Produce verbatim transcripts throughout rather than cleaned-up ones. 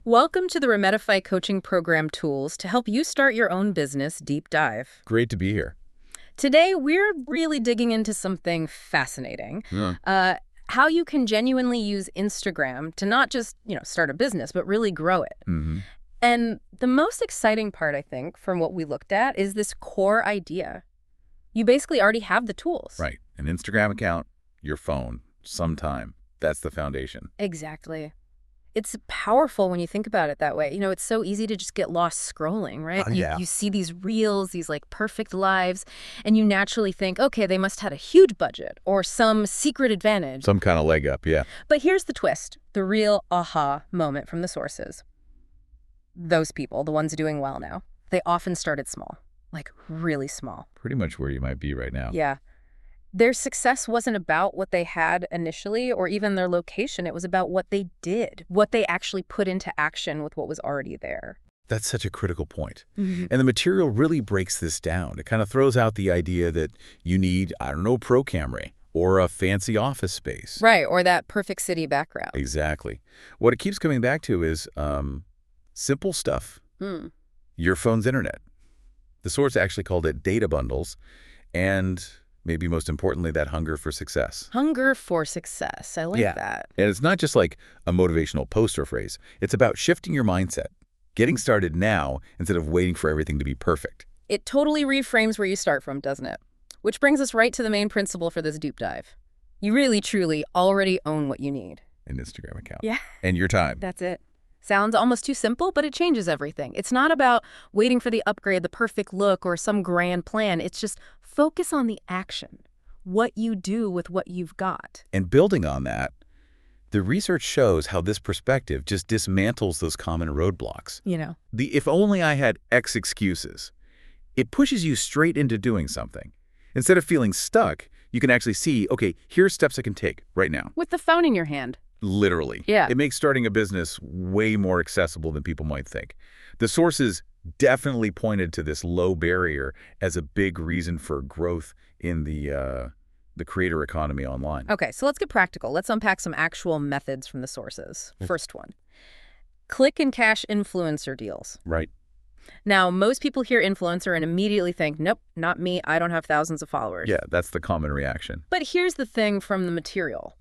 Welcome to the Remedify Coaching Program tools to help you start your own business deep dive. Great to be here. Today, we're really digging into something fascinating. Yeah. Uh, how you can genuinely use Instagram to not just, you know, start a business, but really grow it. Mm-hmm. And the most exciting part, I think, from what we looked at is this core idea. You basically already have the tools. Right. An Instagram account, your phone, sometime. That's the foundation. Exactly. It's powerful when you think about it that way. You know, it's so easy to just get lost scrolling, right? Oh, you, yeah. you see these reels, these like perfect lives, and you naturally think, okay, they must have had a huge budget or some secret advantage. Some kind of leg up, yeah. But here's the twist, the real aha moment from the sources. Those people, the ones doing well now, they often started small, like really small. Pretty much where you might be right now. Yeah. Their success wasn't about what they had initially or even their location. It was about what they did, what they actually put into action with what was already there. That's such a critical point. Mm-hmm. And the material really breaks this down. It kind of throws out the idea that you need, I don't know, pro camera or a fancy office space. Right, or that perfect city background. Exactly. What it keeps coming back to is um, simple stuff. Hmm. Your phone's internet. The source actually called it data bundles, and maybe most importantly, that hunger for success. Hunger for success. I like Yeah. that. And it's not just like a motivational poster phrase. It's about shifting your mindset, getting started now instead of waiting for everything to be perfect. It totally reframes where you start from, doesn't it? Which brings us right to the main principle for this deep dive. You really, truly already own what you need. An Instagram account. Yeah. And your time. That's it. Sounds almost too simple, but it changes everything. It's not about waiting for the upgrade, the perfect look, or some grand plan. It's just focus on the action, what you do with what you've got. And building on that, the research shows how this perspective just dismantles those common roadblocks. You know. The if only I had X excuses. It pushes you straight into doing something. Instead of feeling stuck, you can actually see, okay, here's steps I can take right now. With the phone in your hand. Literally. Yeah. It makes starting a business way more accessible than people might think. The sources definitely pointed to this low barrier as a big reason for growth in the uh, the creator economy online. Okay, so let's get practical. Let's unpack some actual methods from the sources. First one, click and cash influencer deals. Right. Now, most people hear influencer and immediately think, nope, not me. I don't have thousands of followers. Yeah, that's the common reaction. But here's the thing from the material.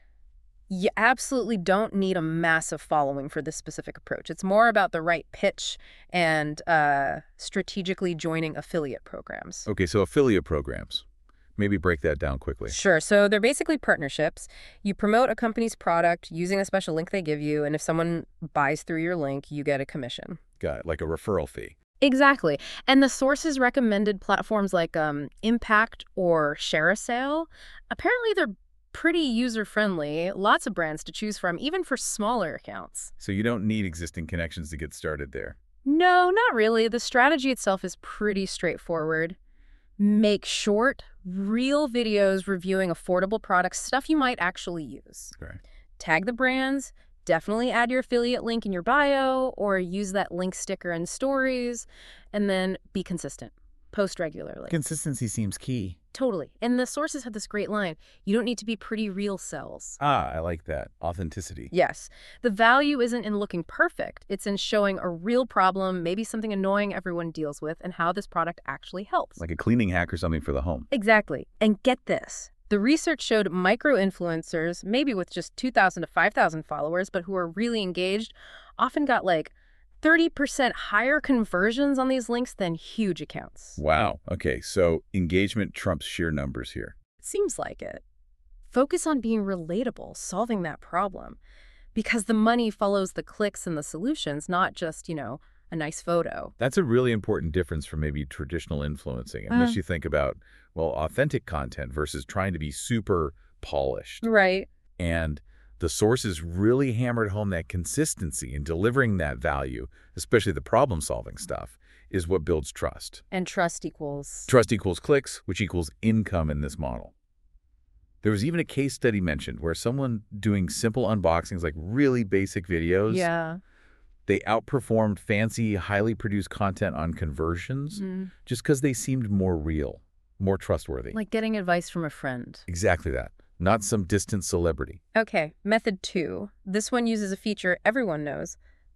You absolutely don't need a massive following for this specific approach. It's more about the right pitch and uh, strategically joining affiliate programs. Okay, so affiliate programs. Maybe break that down quickly. Sure. So they're basically partnerships. You promote a company's product using a special link they give you, and if someone buys through your link, you get a commission. Got it, like a referral fee. Exactly. And the sources recommended platforms like um, Impact or ShareASale. Apparently, they're pretty user-friendly, lots of brands to choose from, even for smaller accounts. So you don't need existing connections to get started there. No, not really. The strategy itself is pretty straightforward. Make short, real videos reviewing affordable products, stuff you might actually use. Right. Tag the brands, definitely add your affiliate link in your bio, or use that link sticker in stories, and then be consistent. Post regularly. Consistency seems key. Totally. And the sources have this great line, you don't need to be pretty real sells. Ah, I like that. Authenticity. Yes. The value isn't in looking perfect. It's in showing a real problem, maybe something annoying everyone deals with, and how this product actually helps. Like a cleaning hack or something for the home. Exactly. And get this. The research showed micro-influencers, maybe with just two thousand to five thousand followers, but who are really engaged, often got like thirty percent higher conversions on these links than huge accounts. Wow. Okay, so engagement trumps sheer numbers here. Seems like it. Focus on being relatable, solving that problem. Because the money follows the clicks and the solutions, not just, you know, a nice photo. That's a really important difference from maybe traditional influencing. It Uh. makes you think about, well, authentic content versus trying to be super polished. Right. And the sources really hammered home that consistency in delivering that value, especially the problem-solving stuff, is what builds trust. And trust equals... Trust equals clicks, which equals income in this model. There was even a case study mentioned where someone doing simple unboxings, like really basic videos, Yeah. they outperformed fancy, highly produced content on conversions Mm. just because they seemed more real, more trustworthy. Like getting advice from a friend. Exactly that. Not some distant celebrity. Okay, method two. This one uses a feature everyone knows,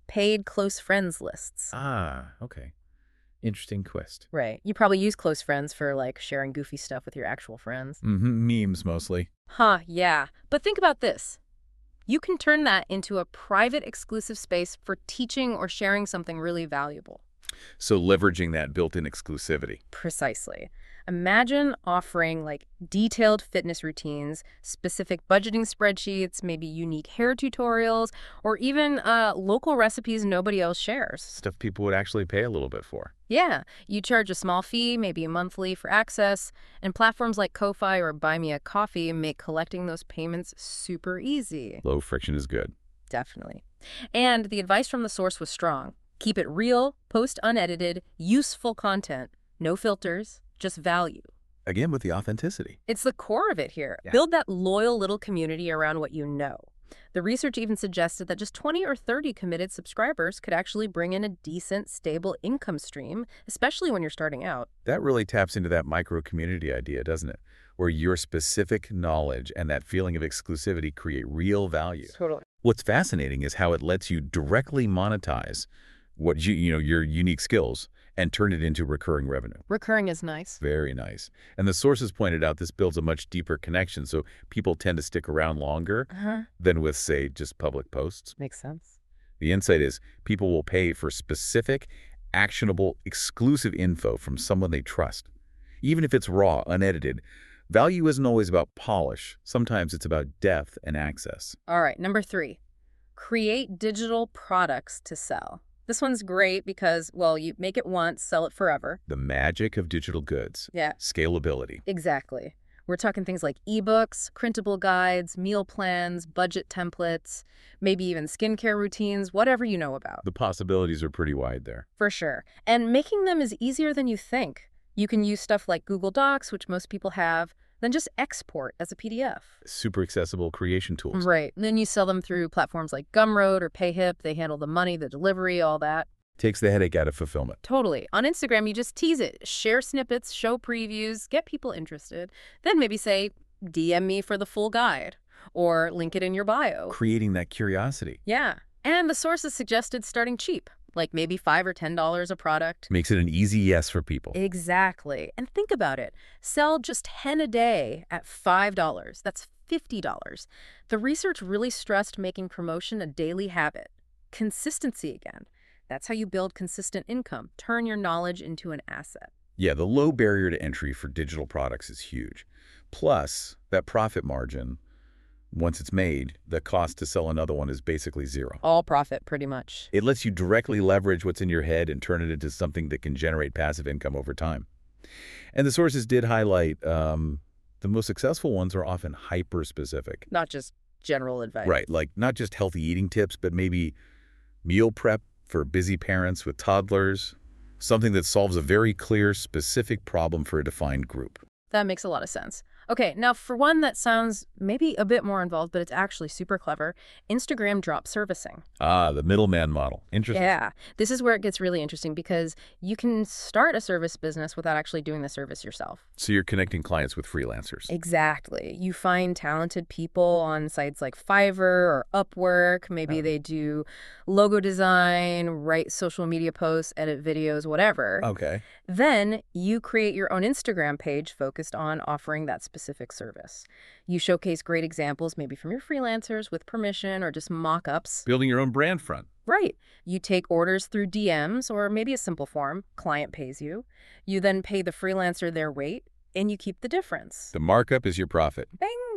paid close friends lists. Ah, okay. Interesting twist. Right. You probably use close friends for, like, sharing goofy stuff with your actual friends. Mm-hmm. Memes, mostly. Huh, yeah. But think about this. You can turn that into a private, exclusive space for teaching or sharing something really valuable. So leveraging that built-in exclusivity. Precisely. Imagine offering like detailed fitness routines, specific budgeting spreadsheets, maybe unique hair tutorials, or even uh, local recipes nobody else shares. Stuff people would actually pay a little bit for. Yeah, you charge a small fee, maybe a monthly for access, and platforms like Ko-Fi or Buy Me a Coffee make collecting those payments super easy. Low friction is good. Definitely. And the advice from the source was strong. Keep it real, post unedited, useful content, no filters, just value. Again, with the authenticity. It's the core of it here. Yeah. Build that loyal little community around what you know. The research even suggested that just twenty or thirty committed subscribers could actually bring in a decent, stable income stream, especially when you're starting out. That really taps into that micro-community idea, doesn't it? Where your specific knowledge and that feeling of exclusivity create real value. Totally. What's fascinating is how it lets you directly monetize what you, you know, your unique skills and turn it into recurring revenue. Recurring is nice. Very nice. And the sources pointed out this builds a much deeper connection, so people tend to stick around longer Uh-huh. than with, say, just public posts. Makes sense. The insight is people will pay for specific, actionable, exclusive info from someone they trust. Even if it's raw, unedited, value isn't always about polish. Sometimes it's about depth and access. All right, number three, create digital products to sell. This one's great because, well, you make it once, sell it forever. The magic of digital goods. Yeah. Scalability. Exactly. We're talking things like ebooks, printable guides, meal plans, budget templates, maybe even skincare routines, whatever you know about. The possibilities are pretty wide there. For sure. And making them is easier than you think. You can use stuff like Google Docs, which most people have, then just export as a P D F. Super accessible creation tools. Right. And then you sell them through platforms like Gumroad or Payhip. They handle the money, the delivery, all that. Takes the headache out of fulfillment. Totally. On Instagram, you just tease it. Share snippets, show previews, get people interested. Then maybe say, D M me for the full guide, or link it in your bio. Creating that curiosity. Yeah. And the sources suggested starting cheap, like maybe five or ten dollars a product. Makes it an easy yes for people. Exactly. And think about it. Sell just ten a day at five dollars. That's fifty dollars. The research really stressed making promotion a daily habit. Consistency again. That's how you build consistent income. Turn your knowledge into an asset. Yeah, the low barrier to entry for digital products is huge. Plus, that profit margin, once it's made, the cost to sell another one is basically zero. All profit, pretty much. It lets you directly leverage what's in your head and turn it into something that can generate passive income over time. And the sources did highlight um, the most successful ones are often hyper-specific. Not just general advice. Right, like not just healthy eating tips, but maybe meal prep for busy parents with toddlers, something that solves a very clear, specific problem for a defined group. That makes a lot of sense. Okay, now for one that sounds maybe a bit more involved, but it's actually super clever, Instagram drop servicing. Ah, the middleman model. Interesting. Yeah, this is where it gets really interesting because you can start a service business without actually doing the service yourself. So you're connecting clients with freelancers. Exactly. You find talented people on sites like Fiverr or Upwork. Maybe Oh. they do logo design, write social media posts, edit videos, whatever. Okay. Then you create your own Instagram page focused on offering that specific service. You showcase great examples, maybe from your freelancers with permission or just mock-ups. Building your own brand front. Right. You take orders through D Ms or maybe a simple form. Client pays you. You then pay the freelancer their rate and you keep the difference. The markup is your profit.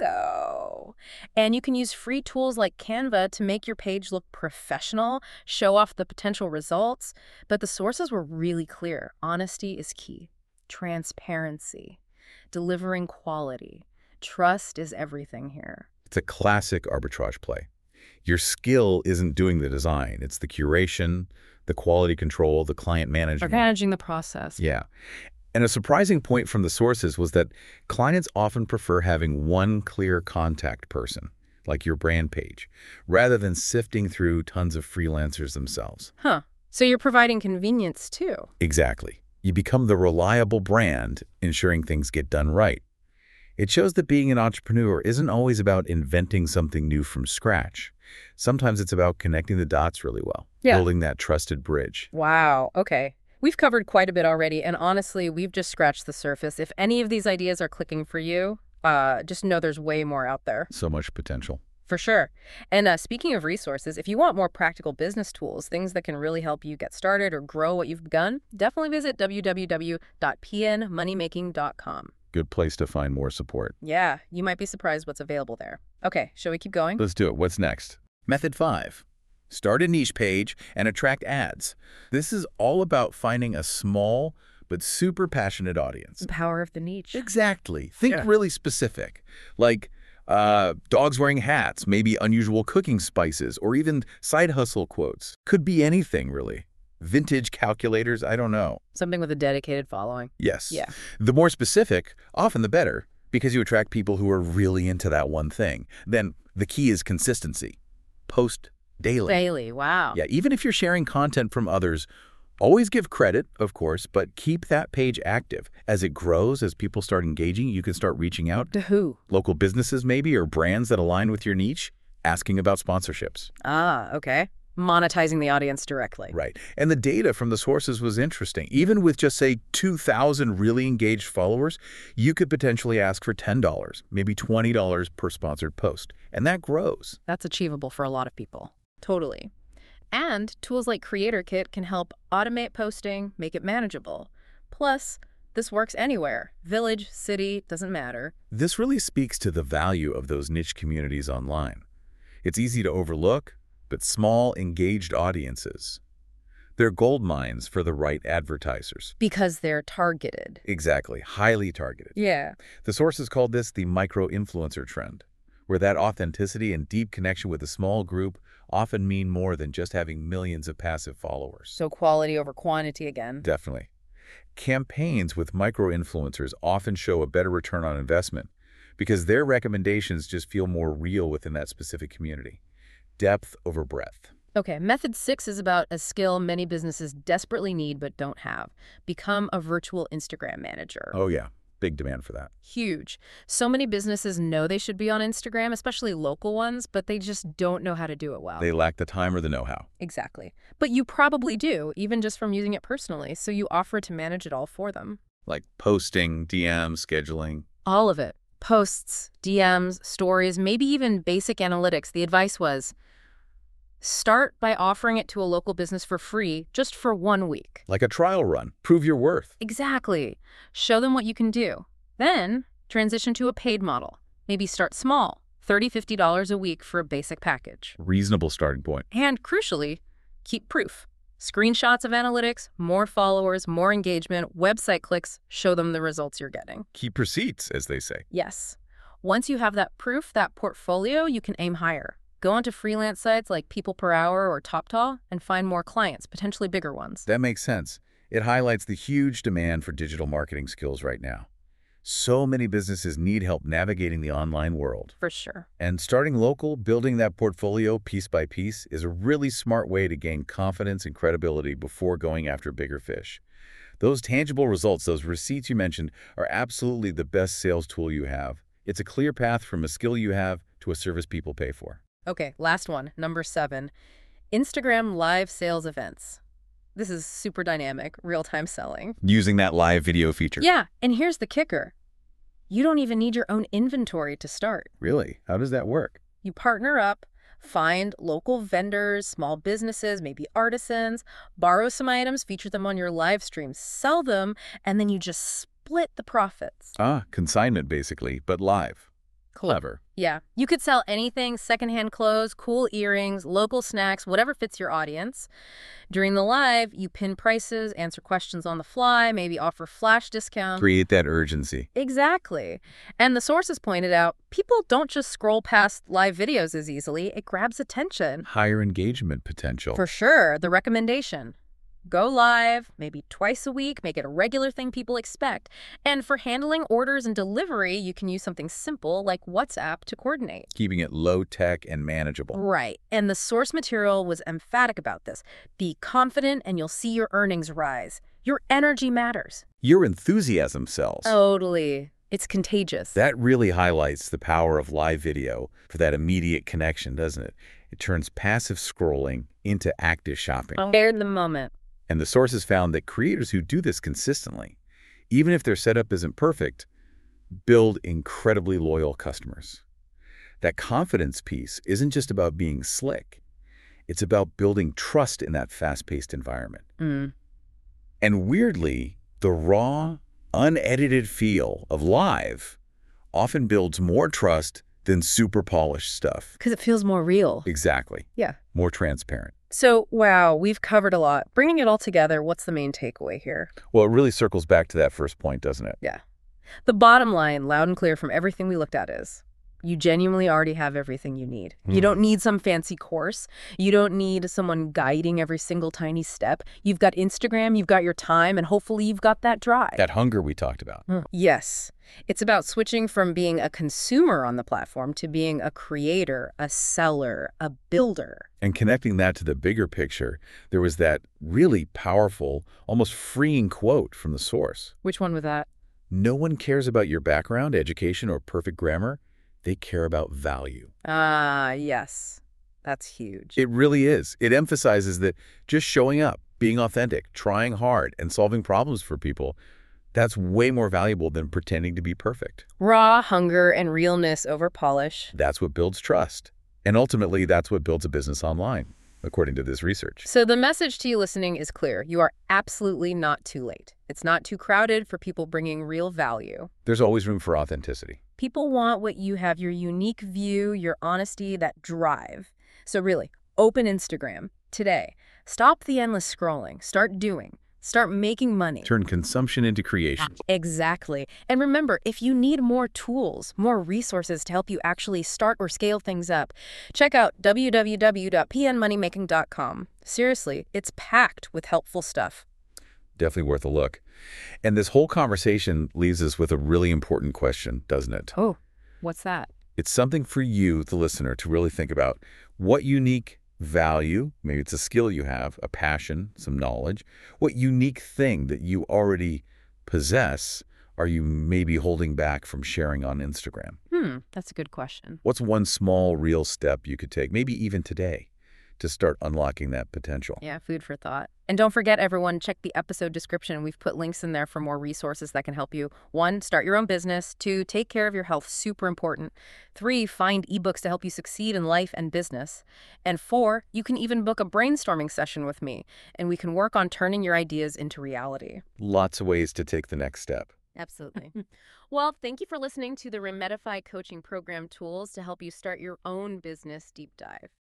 Bingo. And you can use free tools like Canva to make your page look professional, show off the potential results. But the sources were really clear. Honesty is key. Transparency. Delivering quality. Trust is everything here. It's a classic arbitrage play. Your skill isn't doing the design. It's the curation, the quality control, the client Or management. managing the process. Yeah. And a surprising point from the sources was that clients often prefer having one clear contact person, like your brand page, rather than sifting through tons of freelancers themselves. Huh. So you're providing convenience too. Exactly. You become the reliable brand, ensuring things get done right. It shows that being an entrepreneur isn't always about inventing something new from scratch. Sometimes it's about connecting the dots really well, Yeah. building that trusted bridge. Wow. Okay. We've covered quite a bit already, and honestly, we've just scratched the surface. If any of these ideas are clicking for you, uh, just know there's way more out there. So much potential. For sure. And uh, speaking of resources, if you want more practical business tools, things that can really help you get started or grow what you've begun, definitely visit w w w dot p n money making dot com. Good place to find more support. Yeah, you might be surprised what's available there. Okay, shall we keep going? Let's do it. What's next? Method five. Start a niche page and attract ads. This is all about finding a small but super passionate audience. The power of the niche. Exactly. Think Yeah. really specific. Like uh, dogs wearing hats, maybe unusual cooking spices, or even side hustle quotes. Could be anything, really. Vintage calculators, I don't know. Something with a dedicated following. Yes. Yeah. The more specific, often the better, because you attract people who are really into that one thing. Then the key is consistency. Post daily. Daily, wow. Yeah, even if you're sharing content from others, always give credit, of course, but keep that page active. As it grows, as people start engaging, you can start reaching out. To who? Local businesses maybe, or brands that align with your niche, asking about sponsorships. Ah, okay. Monetizing the audience directly. Right. And the data from the sources was interesting. Even with just, say, two thousand really engaged followers, you could potentially ask for ten dollars, maybe twenty dollars per sponsored post. And that grows. That's achievable for a lot of people. Totally. And tools like Creator Kit can help automate posting, make it manageable. Plus, this works anywhere. Village, city, doesn't matter. This really speaks to the value of those niche communities online. It's easy to overlook, but small, engaged audiences, they're gold mines for the right advertisers. Because they're targeted. Exactly. Highly targeted. Yeah. The sources called this the micro-influencer trend, where that authenticity and deep connection with a small group often mean more than just having millions of passive followers. So quality over quantity again. Definitely. Campaigns with micro-influencers often show a better return on investment because their recommendations just feel more real within that specific community. Depth over breadth. Okay, method six is about a skill many businesses desperately need but don't have. Become a virtual Instagram manager. Oh yeah, big demand for that. Huge. So many businesses know they should be on Instagram, especially local ones, but they just don't know how to do it well. They lack the time or the know-how. Exactly. But you probably do, even just from using it personally, so you offer to manage it all for them. Like posting, D Ms, scheduling. All of it. Posts, D Ms, stories, maybe even basic analytics. The advice was, start by offering it to a local business for free, just for one week. Like a trial run. Prove your worth. Exactly. Show them what you can do. Then transition to a paid model. Maybe start small, thirty dollars, fifty dollars a week for a basic package. Reasonable starting point. And crucially, keep proof. Screenshots of analytics, more followers, more engagement, website clicks, show them the results you're getting. Keep receipts, as they say. Yes. Once you have that proof, that portfolio, you can aim higher. Go onto freelance sites like People Per Hour or TopTal and find more clients, potentially bigger ones. That makes sense. It highlights the huge demand for digital marketing skills right now. So many businesses need help navigating the online world. For sure. And starting local, building that portfolio piece by piece, is a really smart way to gain confidence and credibility before going after bigger fish. Those tangible results, those receipts you mentioned, are absolutely the best sales tool you have. It's a clear path from a skill you have to a service people pay for. Okay, last one, number seven. Instagram live sales events. This is super dynamic, real-time selling. Using that live video feature. Yeah, and here's the kicker. You don't even need your own inventory to start. Really? How does that work? You partner up, find local vendors, small businesses, maybe artisans, borrow some items, feature them on your live stream, sell them, and then you just split the profits. Ah, consignment basically, but live. Clever. Yeah. You could sell anything, secondhand clothes, cool earrings, local snacks, whatever fits your audience. During the live, you pin prices, answer questions on the fly, maybe offer flash discounts. Create that urgency. Exactly. And the sources pointed out, people don't just scroll past live videos as easily. It grabs attention. Higher engagement potential. For sure. The recommendation. Go live, maybe twice a week, make it a regular thing people expect. And for handling orders and delivery, you can use something simple like WhatsApp to coordinate. Keeping it low-tech and manageable. Right. And the source material was emphatic about this. Be confident and you'll see your earnings rise. Your energy matters. Your enthusiasm sells. Totally. It's contagious. That really highlights the power of live video for that immediate connection, doesn't it? It turns passive scrolling into active shopping. I'm there in the moment. And the sources found that creators who do this consistently, even if their setup isn't perfect, build incredibly loyal customers. That confidence piece isn't just about being slick. It's about building trust in that fast-paced environment. Mm. And weirdly, the raw, unedited feel of live often builds more trust than super polished stuff. Because it feels more real. Exactly. Yeah. More transparent. So, wow, we've covered a lot. Bringing it all together, what's the main takeaway here? Well, it really circles back to that first point, doesn't it? Yeah. The bottom line, loud and clear from everything we looked at, is you genuinely already have everything you need. Mm. You don't need some fancy course. You don't need someone guiding every single tiny step. You've got Instagram, you've got your time, and hopefully you've got that drive. That hunger we talked about. Mm. Yes. It's about switching from being a consumer on the platform to being a creator, a seller, a builder. And connecting that to the bigger picture, there was that really powerful, almost freeing quote from the source. Which one was that? No one cares about your background, education, or perfect grammar. They care about value. Ah, yes. That's huge. It really is. It emphasizes that just showing up, being authentic, trying hard, and solving problems for people, that's way more valuable than pretending to be perfect. Raw hunger and realness over polish. That's what builds trust. And ultimately, that's what builds a business online, according to this research. So the message to you listening is clear. You are absolutely not too late. It's not too crowded for people bringing real value. There's always room for authenticity. People want what you have, your unique view, your honesty, that drive. So really, open Instagram today. Stop the endless scrolling. Start doing. Start making money. Turn consumption into creation. Exactly. And remember, if you need more tools, more resources to help you actually start or scale things up, check out w w w dot p n money making dot com. Seriously, it's packed with helpful stuff. Definitely worth a look. And this whole conversation leaves us with a really important question, doesn't it? Oh, what's that? It's something for you, the listener, to really think about. What unique value, maybe it's a skill you have, a passion, some knowledge, what unique thing that you already possess are you maybe holding back from sharing on Instagram? Hmm, that's a good question. What's one small, real step you could take, maybe even today, to start unlocking that potential? Yeah, food for thought. And don't forget, everyone, check the episode description. We've put links in there for more resources that can help you. One, start your own business. Two, take care of your health, super important. Three, find ebooks to help you succeed in life and business. And four, you can even book a brainstorming session with me, and we can work on turning your ideas into reality. Lots of ways to take the next step. Absolutely. Well, thank you for listening to the Remedify Coaching Program tools to help you start your own business deep dive.